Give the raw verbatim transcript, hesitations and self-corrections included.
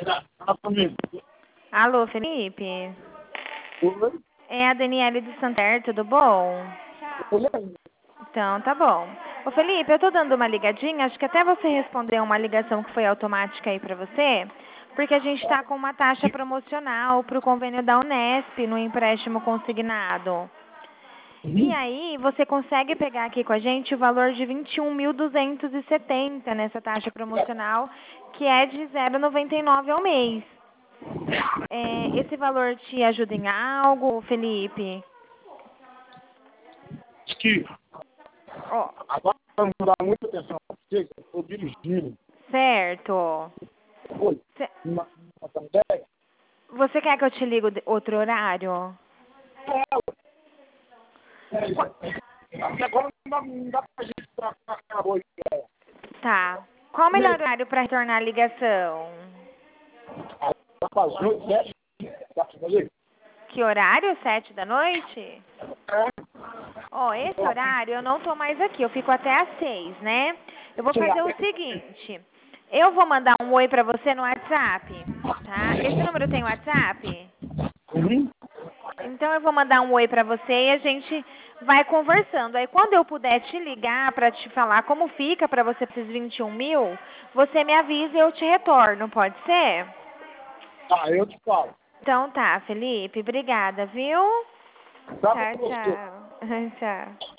Alô, Felipe? Oi? É a Daniele de Santander, tudo bom? Oi? Então, tá bom. Ô, Felipe, eu tô dando uma ligadinha, acho que até você respondeu uma ligação que foi automática aí pra você, porque a gente tá com uma taxa promocional pro convênio da Unesp no empréstimo consignado. E aí, você consegue pegar aqui com a gente o valor de vinte e um mil duzentos e setenta nessa taxa promocional, que é de zero vírgula noventa e nove ao mês. É, esse valor te ajuda em algo, Felipe? Que Ó, agora não dá muita atenção pra você, que eu estou dirigindo. certo. Oi? Cê- Uma, uma ideia? Você quer que eu te ligo de- outro horário? Até agora não dá, não dá pra gente pra cá hoje. Tá. Qual o melhor horário para retornar a ligação? Dá pra as oito, sete, dá pra fazer? Que horário? Sete da noite? É. Ó, esse horário eu não tô mais aqui, eu fico até às seis, né? Eu vou Sim, fazer o até seguinte. Eu vou mandar um oi pra você no WhatsApp, tá? Esse número tem WhatsApp? Uhum. Então eu vou mandar um oi pra você e a gente vai conversando. Aí quando eu puder te ligar pra te falar como fica pra você esses vinte e um mil, você me avisa e eu te retorno, pode ser? Tá, eu te falo. Então tá, Felipe, obrigada, viu? Dá pra Tchau, você. tchau. Tchau.